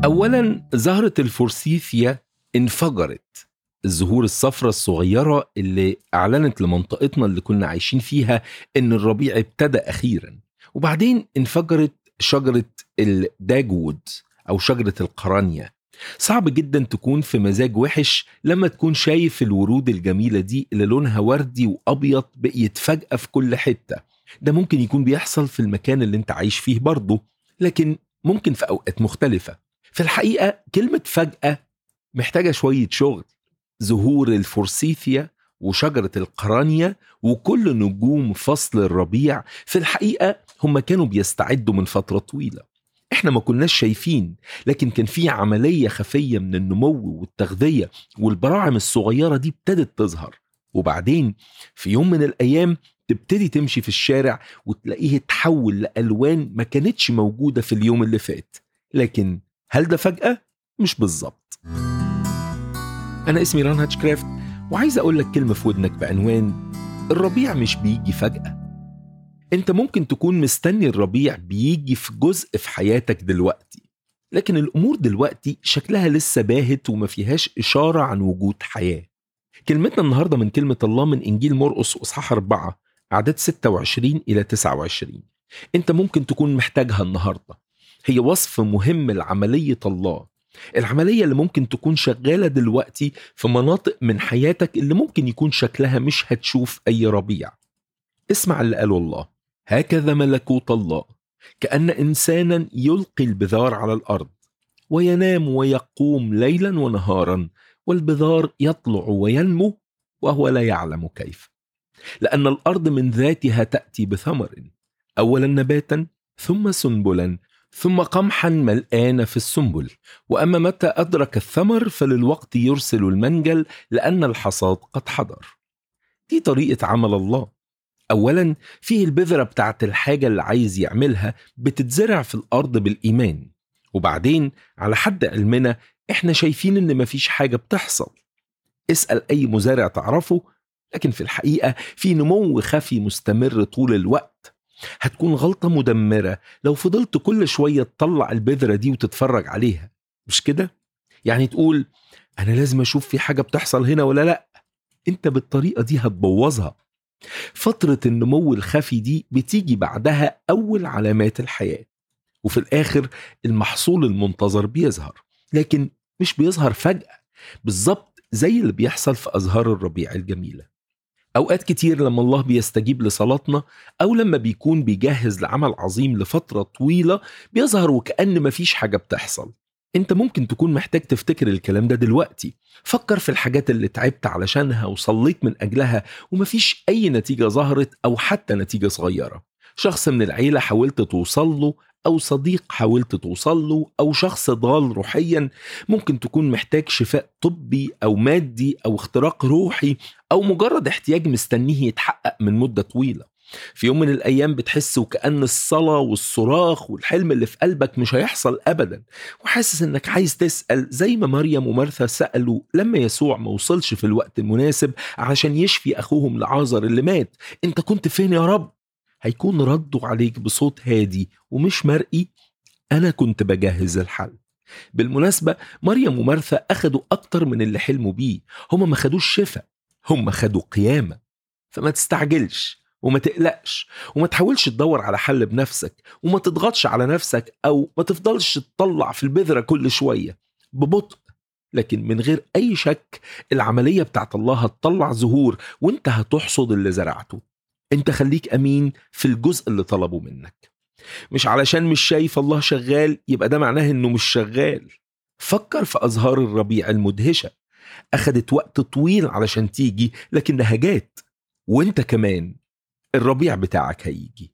أولاً زهرة الفورسيثيا انفجرت. الزهور الصفراء الصغيرة اللي أعلنت لمنطقتنا اللي كنا عايشين فيها إن الربيع ابتدى أخيراً. وبعدين انفجرت شجرة الداجوود أو شجرة القرانيا. صعب جدا تكون في مزاج وحش لما تكون شايف الورود الجميلة دي اللي لونها وردي وأبيض بقيت فجأة في كل حتة. ده ممكن يكون بيحصل في المكان اللي انت عايش فيه برضه، لكن ممكن في أوقات مختلفة. في الحقيقة كلمة فجأة محتاجة شوية شغل. زهور الفورسيثيا وشجرة القرانيا وكل نجوم فصل الربيع في الحقيقة هم كانوا بيستعدوا من فترة طويلة. احنا ما كناش شايفين، لكن كان في عملية خفية من النمو والتغذية، والبراعم الصغيرة دي ابتدت تظهر. وبعدين في يوم من الأيام تبتدي تمشي في الشارع وتلاقيه تحول لألوان ما كانتش موجودة في اليوم اللي فات. لكن هل ده فجأة؟ مش بالظبط. أنا اسمي ران هاتشكرافت، وعايز أقول لك كلمة في ودنك بعنوان الربيع مش بيجي فجأة. أنت ممكن تكون مستني الربيع بيجي في جزء في حياتك دلوقتي، لكن الأمور دلوقتي شكلها لسه باهت وما فيهاش إشارة عن وجود حياة. كلمتنا النهاردة من كلمة الله من إنجيل مرقس أصحاح 4 أعداد 26 إلى 29. أنت ممكن تكون محتاجها النهاردة. هي وصف مهم لعملية الله، العملية اللي ممكن تكون شغالة دلوقتي في مناطق من حياتك اللي ممكن يكون شكلها مش هتشوف أي ربيع. اسمع اللي قاله الله: هكذا ملكوت الله كأن إنسانا يلقي البذار على الأرض، وينام ويقوم ليلا ونهارا، والبذار يطلع وينمو وهو لا يعلم كيف، لأن الأرض من ذاتها تأتي بثمر، أولا نباتا ثم سنبلا ثم قمحا ملآن في السنبل، وأما متى أدرك الثمر فللوقت يرسل المنجل لأن الحصاد قد حضر. دي طريقة عمل الله. أولا فيه البذرة بتاعت الحاجة اللي عايز يعملها بتتزرع في الأرض بالإيمان، وبعدين على حد علمنا إحنا شايفين إن مفيش حاجة بتحصل. اسأل أي مزارع تعرفه، لكن في الحقيقة في نمو خفي مستمر طول الوقت. هتكون غلطة مدمرة لو فضلت كل شوية تطلع البذرة دي وتتفرج عليها، مش كده؟ يعني تقول أنا لازم أشوف في حاجة بتحصل هنا ولا لأ. أنت بالطريقة دي هتبوظها. فترة النمو الخفي دي بتيجي بعدها أول علامات الحياة، وفي الآخر المحصول المنتظر بيظهر، لكن مش بيظهر فجأة، بالظبط زي اللي بيحصل في أزهار الربيع الجميلة. أوقات كتير لما الله بيستجيب لصلاتنا أو لما بيكون بيجهز لعمل عظيم لفترة طويلة بيظهر وكأن مفيش حاجة بتحصل. أنت ممكن تكون محتاج تفتكر الكلام ده دلوقتي. فكر في الحاجات اللي تعبت علشانها وصليت من أجلها ومفيش أي نتيجة ظهرت أو حتى نتيجة صغيرة. شخص من العيلة حاولت توصل له، أو صديق حاولت توصل له، أو شخص ضال روحيا. ممكن تكون محتاج شفاء طبي أو مادي أو اختراق روحي أو مجرد احتياج مستنيه يتحقق من مدة طويلة. في يوم من الأيام بتحس وكأن الصلاة والصراخ والحلم اللي في قلبك مش هيحصل أبدا، وحاسس إنك عايز تسأل زي ما مريم ومرثا سألوا لما يسوع ما وصلش في الوقت المناسب عشان يشفي أخوهم لعازر اللي مات: أنت كنت فين يا رب؟ هيكون ردوا عليك بصوت هادي ومش مرئي: أنا كنت بجهز الحل. بالمناسبة مريم ومرثا أخدوا أكتر من اللي حلموا بيه. هم ما خدوش شفاء، هم خدوا قيامة. فما تستعجلش وما تقلقش وما تحاولش تدور على حل بنفسك، وما تضغطش على نفسك أو ما تفضلش تطلع في البذرة كل شوية. ببطء لكن من غير أي شك العملية بتاعت الله هتطلع زهور وانت هتحصد اللي زرعته. انت خليك أمين في الجزء اللي طلبه منك. مش علشان مش شايف الله شغال يبقى ده معناه انه مش شغال. فكر في أزهار الربيع المدهشة، أخدت وقت طويل علشان تيجي لكنها جات. وانت كمان الربيع بتاعك هيجي.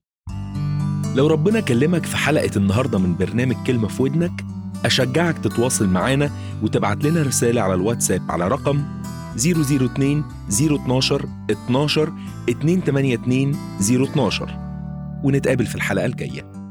لو ربنا كلمك في حلقة النهاردة من برنامج كلمة في ودنك، أشجعك تتواصل معانا وتبعت لنا رسالة على الواتساب على رقم 002 012 12 282 012، ونتقابل في الحلقة الجاية.